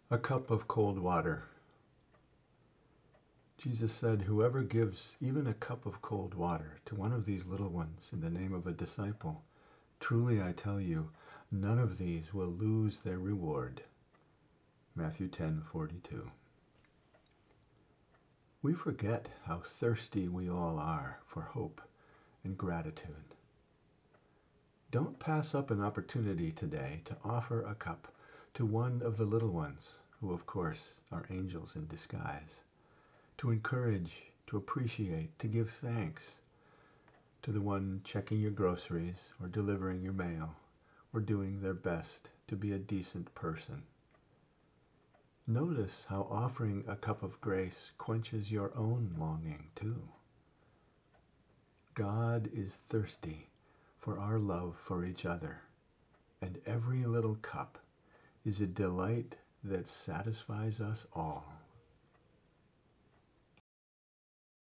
A cup of cold water. Jesus said, "Whoever gives even a cup of cold water to one of these little ones in the name of a disciple, truly I tell you, none of these will lose their reward." Matthew 10:42. We forget how thirsty we all are for hope and gratitude. Don't pass up an opportunity today to offer a cup to one of the little ones, who of course are angels in disguise, to encourage, to appreciate, to give thanks to the one checking your groceries or delivering your mail or doing their best to be a decent person. Notice how offering a cup of grace quenches your own longing too. God is thirsty for our love for each other, and every little cup is a delight that satisfies us all.